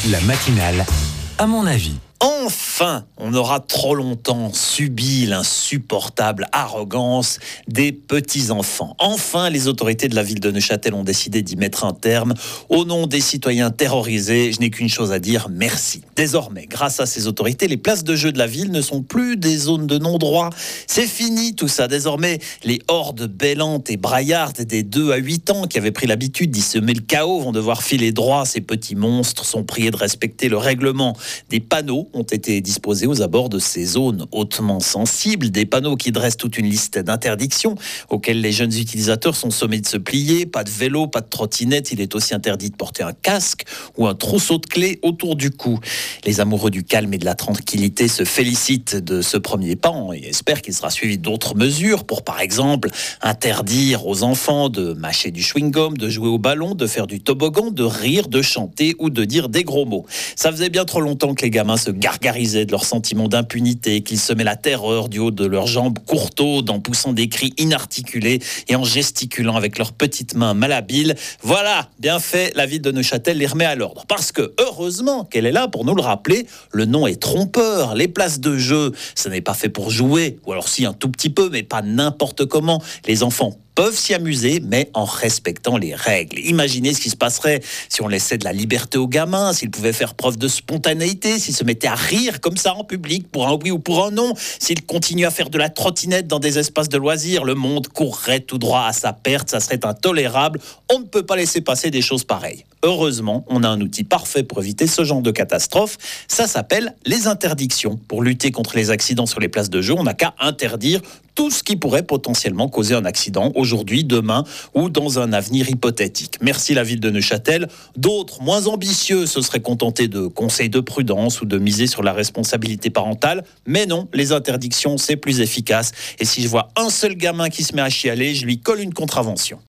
La matinale, à mon avis. Enfin, on aura trop longtemps subi l'insupportable arrogance des petits-enfants. Enfin, les autorités de la ville de Neuchâtel ont décidé d'y mettre un terme. Au nom des citoyens terrorisés, je n'ai qu'une chose à dire, merci. Désormais, grâce à ces autorités, les places de jeu de la ville ne sont plus des zones de non-droit. C'est fini tout ça. Désormais, les hordes bêlantes et braillardes des 2 à 8 ans qui avaient pris l'habitude d'y semer le chaos vont devoir filer droit. Ces petits monstres sont priés de respecter le règlement. Des panneaux ont été disposés aux abords de ces zones hautement sensibles, des panneaux qui dressent toute une liste d'interdictions auxquelles les jeunes utilisateurs sont sommés de se plier. Pas de vélo, pas de trottinette, il est aussi interdit de porter un casque ou un trousseau de clés autour du cou. Les amoureux du calme et de la tranquillité se félicitent de ce premier pas et espèrent qu'il sera suivi d'autres mesures pour, par exemple, interdire aux enfants de mâcher du chewing-gum, de jouer au ballon, de faire du toboggan, de rire, de chanter ou de dire des gros mots. Ça faisait bien trop longtemps que les gamins se gargarisaient de leur sentiment d'impunité, qu'ils semaient la terreur du haut de leurs jambes courtaudes en poussant des cris inarticulés et en gesticulant avec leurs petites mains malhabiles. Voilà, bien fait, la ville de Neuchâtel les remet à l'ordre. Parce que, heureusement qu'elle est là pour nous le rappeler, le nom est trompeur. Les places de jeu, ça n'est pas fait pour jouer, ou alors si un tout petit peu, mais pas n'importe comment. Les enfants peuvent s'y amuser, mais en respectant les règles. Imaginez ce qui se passerait si on laissait de la liberté aux gamins, s'ils pouvaient faire preuve de spontanéité, s'ils se mettaient à rire comme ça en public, pour un oui ou pour un non, s'ils continuent à faire de la trottinette dans des espaces de loisirs, le monde courrait tout droit à sa perte, ça serait intolérable. On ne peut pas laisser passer des choses pareilles. Heureusement, on a un outil parfait pour éviter ce genre de catastrophe. Ça s'appelle les interdictions. Pour lutter contre les accidents sur les places de jeu, on n'a qu'à interdire tout ce qui pourrait potentiellement causer un accident aujourd'hui, demain ou dans un avenir hypothétique. Merci la ville de Neuchâtel. D'autres, moins ambitieux, se seraient contentés de conseils de prudence ou de miser sur la responsabilité parentale. Mais non, les interdictions, c'est plus efficace. Et si je vois un seul gamin qui se met à chialer, je lui colle une contravention.